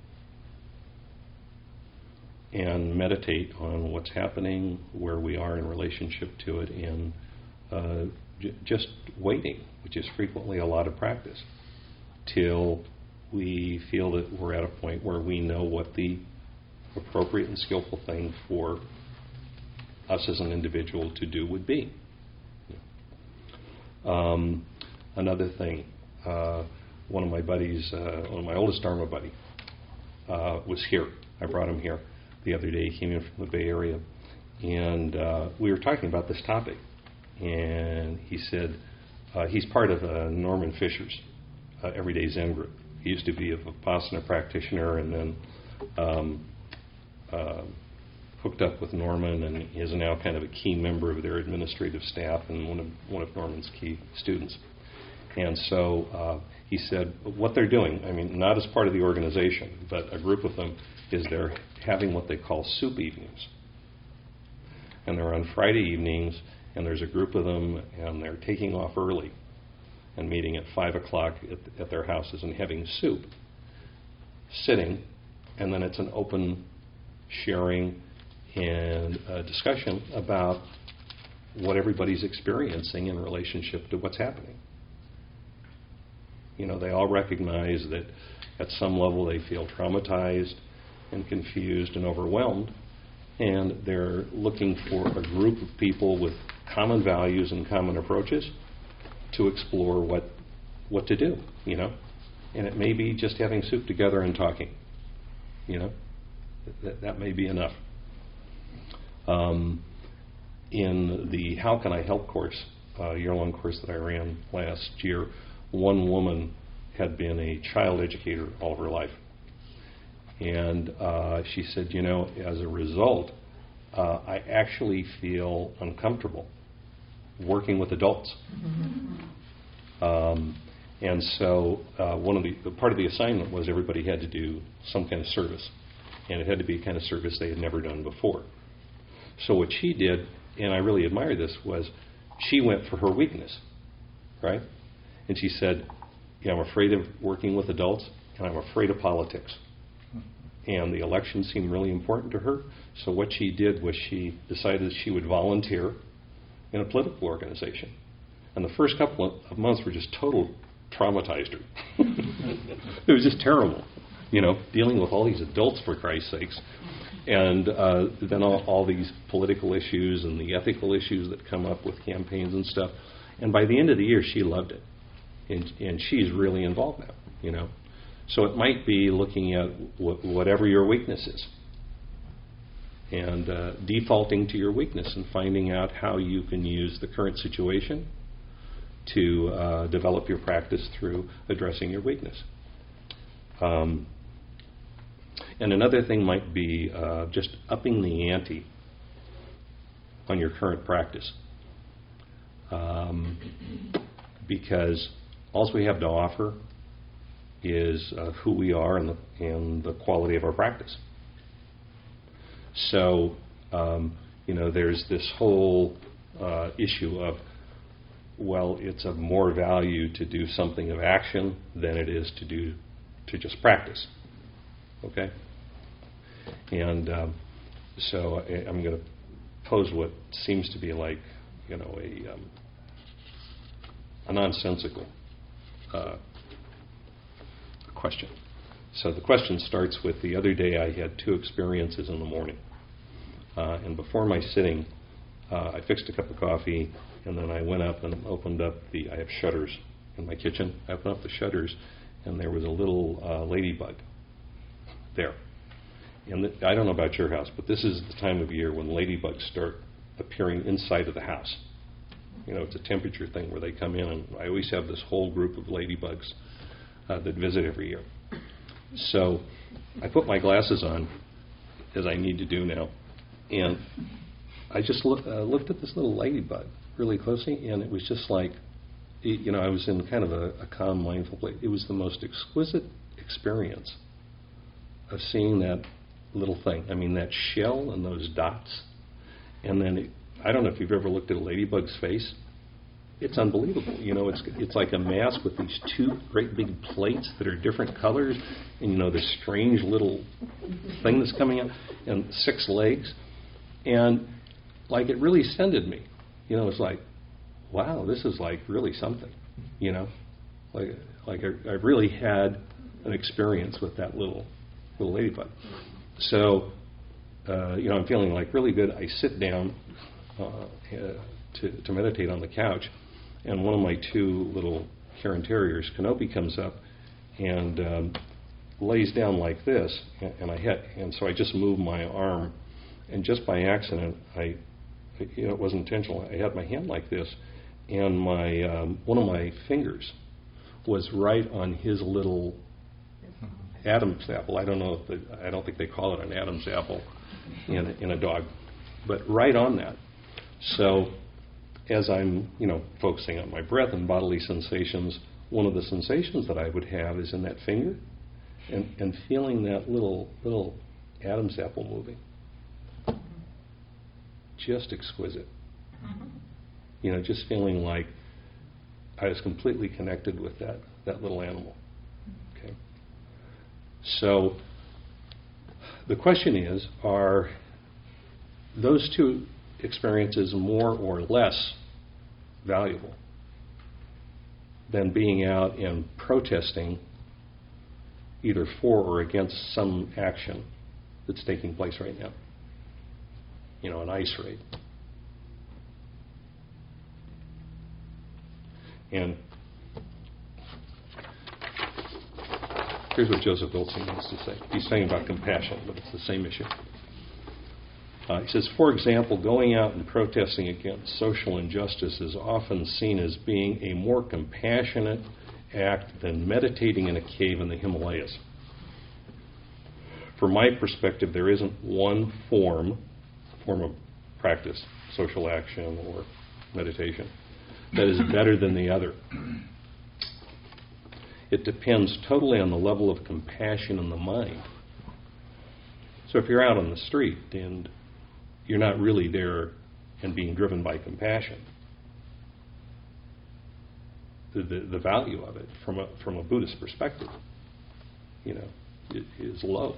and meditate on what's happening, where we are in relationship to it, and uh, j- just waiting, which is frequently a lot of practice, till we feel that we're at a point where we know what the appropriate and skillful thing for us as an individual to do would be. Um, another thing, uh, one of my buddies, uh, one of my oldest Dharma buddy, uh, was here. I brought him here the other day. He came in from the Bay Area, and uh, we were talking about this topic. And he said uh, he's part of uh, Norman Fisher's uh, Everyday Zen group. He used to be a Vipassana practitioner, and then um, uh, hooked up with Norman, and he is now kind of a key member of their administrative staff and one of one of Norman's key students. And so uh, he said what they're doing, I mean, not as part of the organization, but a group of them, is they're having what they call soup evenings. And they're on Friday evenings, and there's a group of them, and they're taking off early and meeting at five o'clock at, at their houses and having soup, sitting, and then it's an open sharing and a discussion about what everybody's experiencing in relationship to what's happening. You know, they all recognize that at some level they feel traumatized and confused and overwhelmed, and they're looking for a group of people with common values and common approaches to explore what what to do, you know. And it may be just having soup together and talking, you know. That, that may be enough. Um, in the How Can I Help course, uh, year-long course that I ran last year, one woman had been a child educator all of her life. And uh, she said, you know, as a result, uh, I actually feel uncomfortable working with adults. Mm-hmm. Um, and so uh, one of the part of the assignment was everybody had to do some kind of service. And it had to be a kind of service they had never done before. So what she did, and I really admire this, was she went for her weakness, right? And she said, yeah, I'm afraid of working with adults, and I'm afraid of politics. And the election seemed really important to her. So what she did was she decided she would volunteer in a political organization. And the first couple of months were just total traumatized her. It was just terrible, you know, dealing with all these adults, for Christ's sakes. And uh, then all, all these political issues and the ethical issues that come up with campaigns and stuff. And by the end of the year, she loved it. And, and she's really involved now, you know. So it might be looking at wh- whatever your weakness is and uh, defaulting to your weakness and finding out how you can use the current situation to uh, develop your practice through addressing your weakness. Um, and another thing might be uh, just upping the ante on your current practice. Um, because all we have to offer is uh, who we are and the, and the quality of our practice. So, um, you know, there's this whole uh, issue of, well, it's of more value to do something of action than it is to do to just practice. Okay? And um, so I, I'm going to pose what seems to be like, you know, a, um, a nonsensical uh, question. So the question starts with, the other day I had two experiences in the morning. Uh, and before my sitting, uh, I fixed a cup of coffee, and then I went up and opened up the, I have shutters in my kitchen. I opened up the shutters, and there was a little uh, ladybug there. And th- I don't know about your house, but this is the time of year when ladybugs start appearing inside of the house. You know, it's a temperature thing where they come in, and I always have this whole group of ladybugs uh, that visit every year. So I put my glasses on, as I need to do now, and I just look, uh, looked at this little ladybug really closely, and it was just like, you know, I was in kind of a, a calm, mindful place. It was the most exquisite experience of seeing that little thing. I mean, that shell and those dots. And then, it, I don't know if you've ever looked at a ladybug's face. It's unbelievable. You know, it's it's like a mask with these two great big plates that are different colors, and, you know, this strange little thing that's coming out, and six legs. And, like, it really sended me. You know, it's like, wow, this is, like, really something, you know? Like, like I, I really had an experience with that little little ladybug. So, uh, you know, I'm feeling, like, really good. I sit down uh, uh, to, to meditate on the couch, and one of my two little Cairn Terriers, Kenobi, comes up and um, lays down like this, and, and I hit. And so I just moved my arm, and just by accident, I, you know, it wasn't intentional. I had my hand like this, and my um, one of my fingers was right on his little Adam's apple. I don't know if the, I don't think they call it an Adam's apple in a, in a dog, but right on that. So as I'm, you know, focusing on my breath and bodily sensations, one of the sensations that I would have is in that finger, and, and feeling that little little Adam's apple moving. Just exquisite. You know, just feeling like I was completely connected with that, that little animal. Okay. So the question is, are those two experiences more or less valuable than being out and protesting either for or against some action that's taking place right now? You know, an ICE raid. And here's what Joseph Goldstein has to say. He's saying about compassion, but it's the same issue. Uh, he says, for example, going out and protesting against social injustice is often seen as being a more compassionate act than meditating in a cave in the Himalayas. From my perspective, there isn't one form, form of practice, social action or meditation, that is better than the other. It depends totally on the level of compassion in the mind. So if you're out on the street and you're not really there and being driven by compassion, the, the, the value of it from a, from a Buddhist perspective, you know, it is low.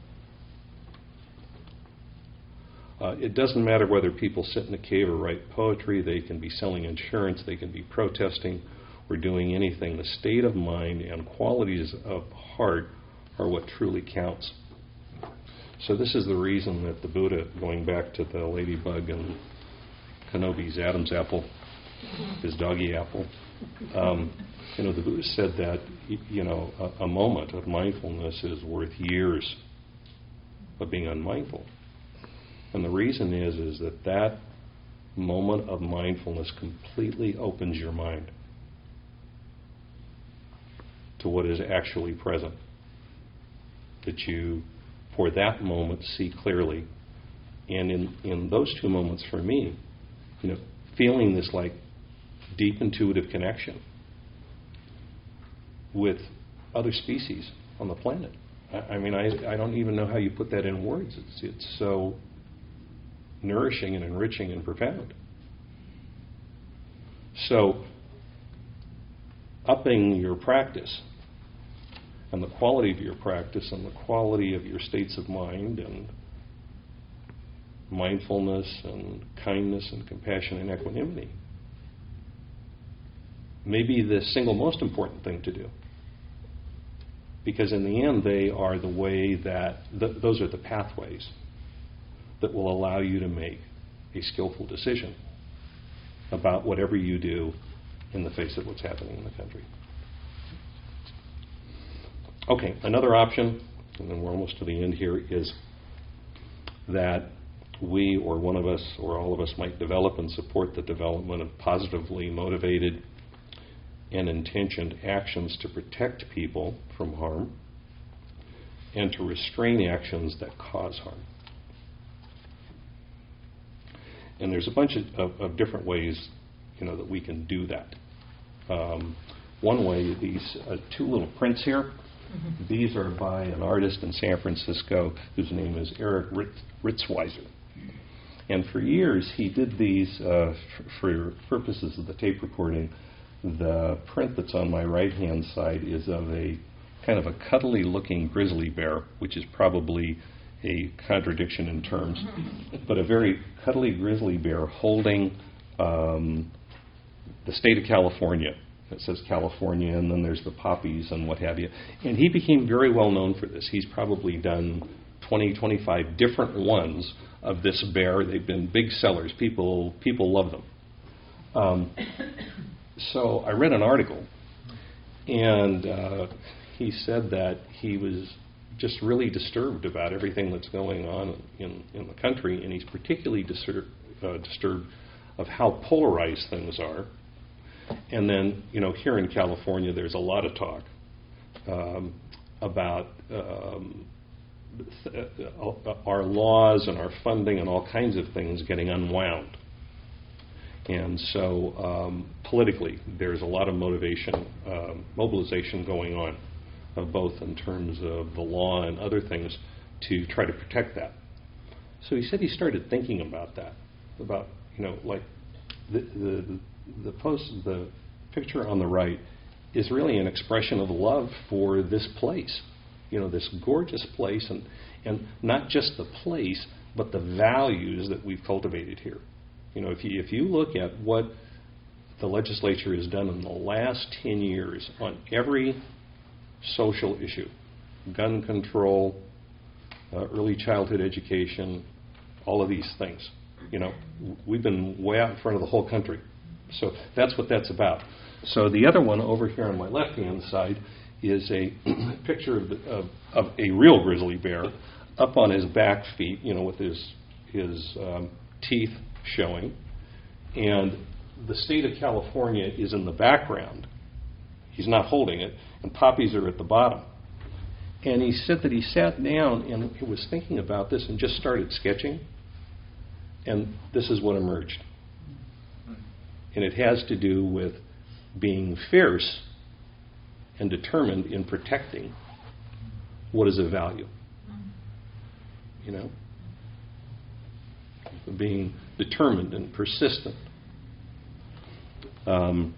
Uh, it doesn't matter whether people sit in a cave or write poetry. They can be selling insurance. They can be protesting or doing anything. The state of mind and qualities of heart are what truly counts. So this is the reason that the Buddha, going back to the ladybug and Kenobi's Adam's apple, his doggy apple, um, you know, the Buddha said that, you know, a, a moment of mindfulness is worth years of being unmindful. And the reason is, is that that moment of mindfulness completely opens your mind to what is actually present. That you, for that moment, see clearly. And in, in those two moments for me, you know, feeling this like deep intuitive connection with other species on the planet. I, I mean, I, I don't even know how you put that in words. It's, it's so nourishing and enriching and profound. So, upping your practice and the quality of your practice and the quality of your states of mind and mindfulness and kindness and compassion and equanimity may be the single most important thing to do. Because in the end, they are the way that, th- those are the pathways that will allow you to make a skillful decision about whatever you do in the face of what's happening in the country. Okay, another option, and then we're almost to the end here, is that we or one of us or all of us might develop and support the development of positively motivated and intentioned actions to protect people from harm and to restrain actions that cause harm. And there's a bunch of, of, of different ways, you know, that we can do that. Um, one way, these uh, two little prints here, mm-hmm. these are by an artist in San Francisco whose name is Eric Ritz, Ritzweiser. And for years he did these uh, f- for purposes of the tape recording. The print that's on my right-hand side is of a kind of a cuddly-looking grizzly bear, which is probably a contradiction in terms, but a very cuddly grizzly bear holding um, the state of California. It says California, and then there's the poppies and what have you. And he became very well known for this. He's probably done twenty, twenty-five different ones of this bear. They've been big sellers. People, people love them. Um, So I read an article, and uh, he said that he was just really disturbed about everything that's going on in, in the country, and he's particularly distur- uh, disturbed of how polarized things are. And then, you know, here in California, there's a lot of talk um, about um, th- uh, our laws and our funding and all kinds of things getting unwound. And so um, politically, there's a lot of motivation, um, mobilization going on, uh, both in terms of the law and other things, to try to protect that. So he said he started thinking about that, about, you know, like the the the post, the picture on the right is really an expression of love for this place, you know, this gorgeous place, and and not just the place, but the values that we've cultivated here. You know, if you if you look at what the legislature has done in the last ten years on every social issue, gun control, uh, early childhood education, all of these things, you know, we've been way out in front of the whole country. So that's what that's about. So the other one over here on my left-hand side is a picture of, the, of, of a real grizzly bear up on his back feet, you know, with his his um, teeth showing, and the state of California is in the background. He's not holding it, and poppies are at the bottom. And he said that he sat down and he was thinking about this and just started sketching, and this is what emerged. And it has to do with being fierce and determined in protecting what is of value. You know? Being determined and persistent. Um,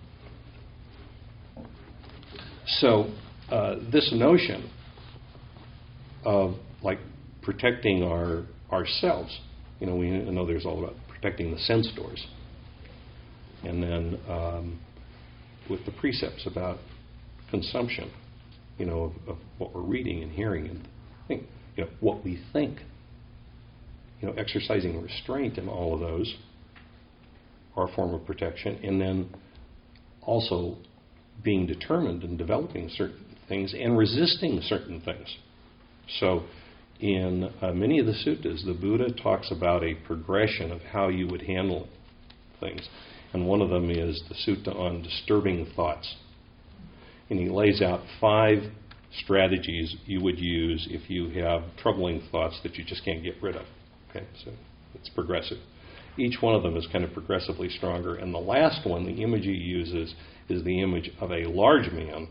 so uh, this notion of like protecting our ourselves, you know, we know there's all about protecting the sense doors, and then um, with the precepts about consumption, you know, of, of what we're reading and hearing and think, you know, what we think. You know, exercising restraint in all of those are a form of protection, and then also being determined in developing certain things and resisting certain things. So in uh, many of the suttas, the Buddha talks about a progression of how you would handle things. And one of them is the sutta on disturbing thoughts. And he lays out five strategies you would use if you have troubling thoughts that you just can't get rid of. Okay, so it's progressive. Each one of them is kind of progressively stronger. And the last one, the image he uses, is the image of a large man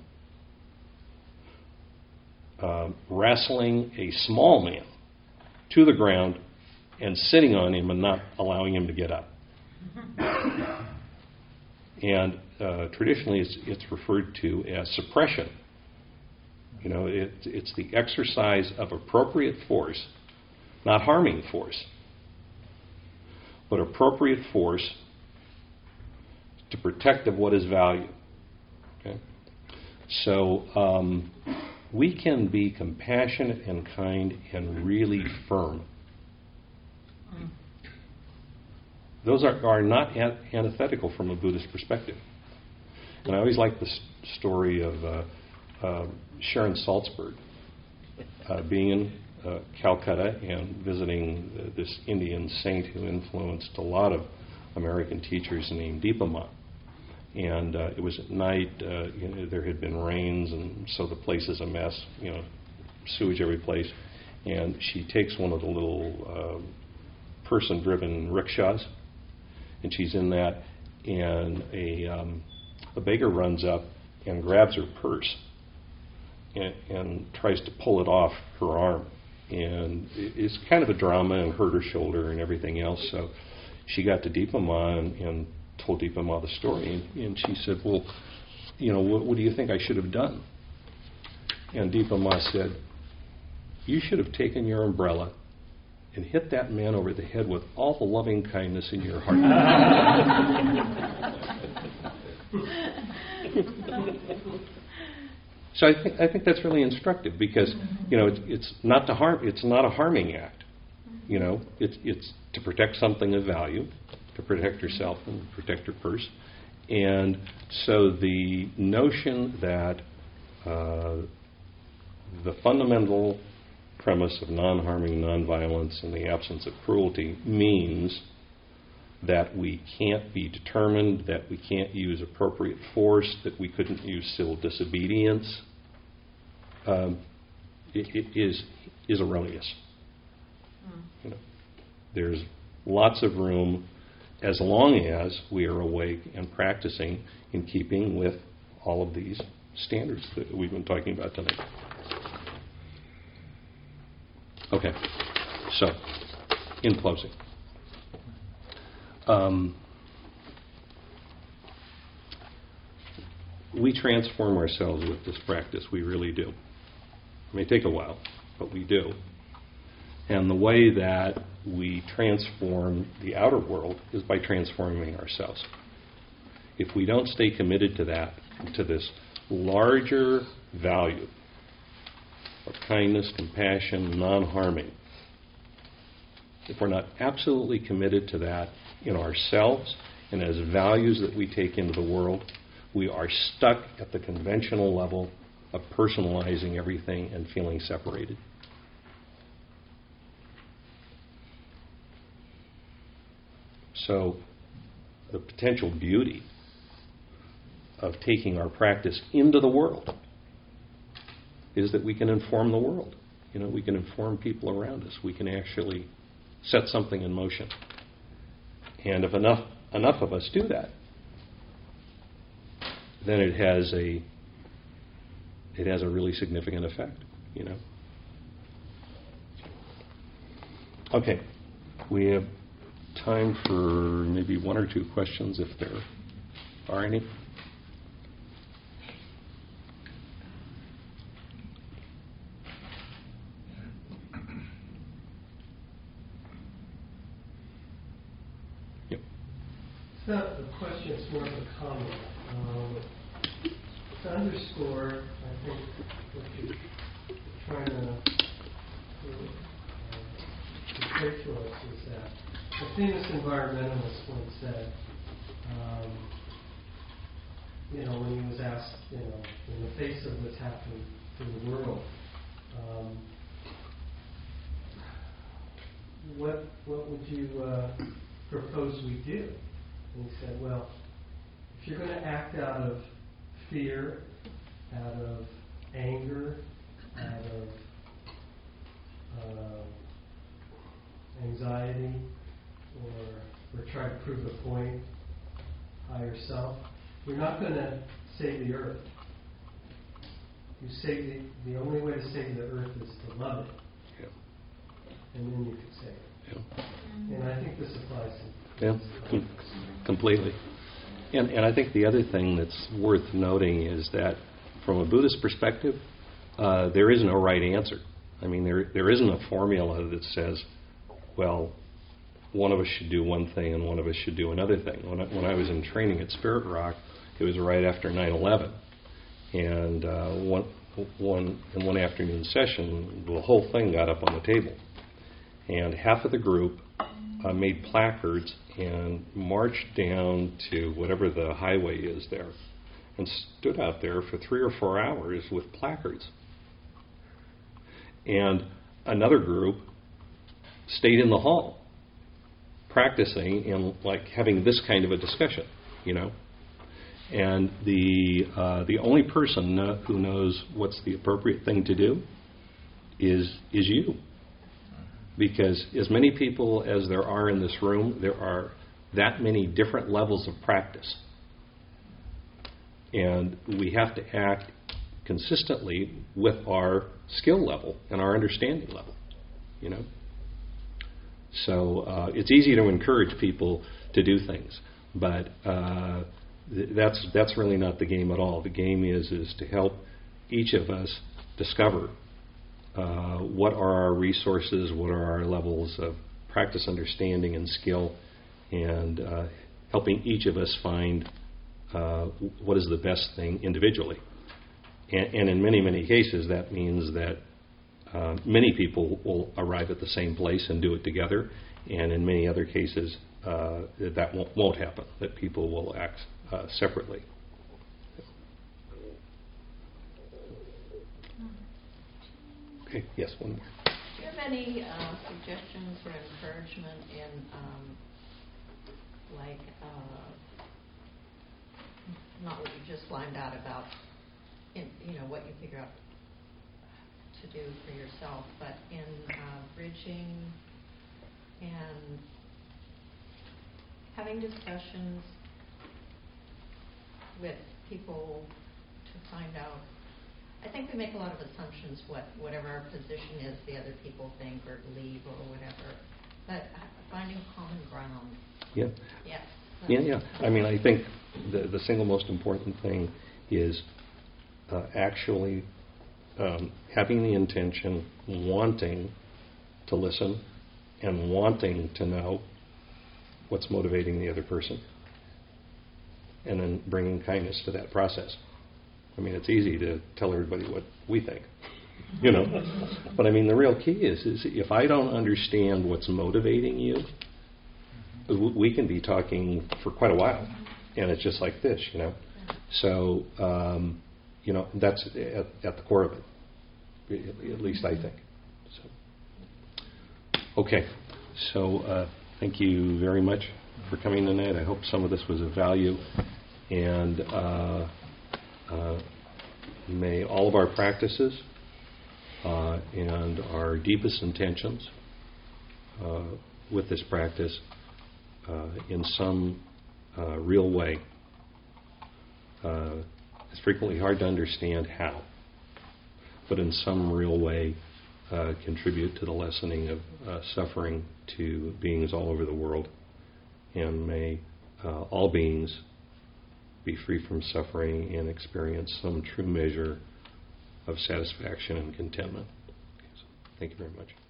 uh, wrestling a small man to the ground and sitting on him and not allowing him to get up. And uh, traditionally it's, it's referred to as suppression. You know, it, it's the exercise of appropriate force, not harming force, but appropriate force to protect of what is value. Okay? So um, we can be compassionate and kind and really firm. Those are, are not an- antithetical from a Buddhist perspective. And I always like the s- story of uh, uh, Sharon Salzberg uh, being in uh, Calcutta and visiting uh, this Indian saint who influenced a lot of American teachers named Dipa Ma. And uh, it was at night, uh, you know, there had been rains, and so the place is a mess, you know, sewage every place. And she takes one of the little uh, person-driven rickshaws, and she's in that, and a, um, a beggar runs up and grabs her purse and, and tries to pull it off her arm. And it, it's kind of a drama, and hurt her shoulder and everything else. So she got to Dipa Ma and, and told Dipa Ma the story, and, and she said, well, you know, what, what do you think I should have done? And Dipa Ma said, you should have taken your umbrella and hit that man over the head with all the loving kindness in your heart. So I think I think that's really instructive, because you know it's, it's not to harm. It's not a harming act. You know, it's it's to protect something of value, to protect yourself and protect your purse. And so the notion that uh, the fundamental premise of non-harming, non-violence, and the absence of cruelty means that we can't be determined, that we can't use appropriate force, that we couldn't use civil disobedience, um, it, it is is erroneous. Mm. You know, there's lots of room, as long as we are awake and practicing in keeping with all of these standards that we've been talking about tonight. Okay, so in closing, um, we transform ourselves with this practice. We really do. It may take a while, but we do. And the way that we transform the outer world is by transforming ourselves. If we don't stay committed to that, to this larger value of kindness, compassion, non-harming, if we're not absolutely committed to that in ourselves and as values that we take into the world, we are stuck at the conventional level of personalizing everything and feeling separated. So the potential beauty of taking our practice into the world is that we can inform the world. You know, we can inform people around us. We can actually set something in motion. And if enough enough of us do that, then it has a it has a really significant effect, you know. Okay. We have time for maybe one or two questions if there are any. It's not a question, it's more of a comment. Um, to underscore, I think, what you're trying to uh, portray to us is that a famous environmentalist once said, um, you know, when he was asked, you know, in the face of what's happening to the world, um, what what would you uh, propose we do? And he said, well, if you're going to act out of fear, out of anger, out of uh, anxiety, or, or try to prove a point, higher self, you're not going to save the earth. You save the, the only way to save the earth is to love it. Yeah. And then you can save it. Yeah. And I think this applies to Yeah, com- completely. And, and I think the other thing that's worth noting is that from a Buddhist perspective, uh, there is no right answer. I mean, there there isn't a formula that says, well, one of us should do one thing and one of us should do another thing. When I, when I was in training at Spirit Rock, it was right after nine eleven. And uh, one, one, in one afternoon session, the whole thing got up on the table. And half of the group uh, made placards and marched down to whatever the highway is there and stood out there for three or four hours with placards. And another group stayed in the hall practicing and like having this kind of a discussion, you know. And the uh, the only person uh, who knows what's the appropriate thing to do is is you. Because as many people as there are in this room, there are that many different levels of practice. And we have to act consistently with our skill level and our understanding level, you know. So uh, it's easy to encourage people to do things, but uh, th- that's that's really not the game at all. The game is is to help each of us discover uh, what are our resources, what are our levels of practice, understanding, and skill, and uh, helping each of us find uh, what is the best thing individually. And, and in many, many cases, that means that uh, many people will arrive at the same place and do it together. And in many other cases, uh, that won't, won't happen, that people will act uh, separately. Okay, yes, one more. Do you have any uh, suggestions or encouragement in, um, like, uh, not what you just lined out about, in, you know, what you figure out to do for yourself, but in uh, bridging and having discussions with people to find out. I think we make a lot of assumptions what whatever our position is, the other people think or believe or whatever. But finding common ground. Yeah. Yeah. Yeah, yeah. I mean, I think the the single most important thing is uh, actually um, having the intention, wanting to listen, and wanting to know what's motivating the other person, and then bringing kindness to that process. I mean, it's easy to tell everybody what we think, you know. But I mean, the real key is, is if I don't understand what's motivating you, we can be talking for quite a while, and it's just like this, you know. So, um, you know, that's at, at the core of it, at least I think. So, okay. So, uh, thank you very much for coming tonight. I hope some of this was of value, and uh, uh, may all of our practices uh, and our deepest intentions uh, with this practice uh, in some uh, real way. Uh, it's frequently hard to understand how, but in some real way uh, contribute to the lessening of uh, suffering to beings all over the world. And may uh, all beings be free from suffering and experience some true measure of satisfaction and contentment. Okay, so thank you very much.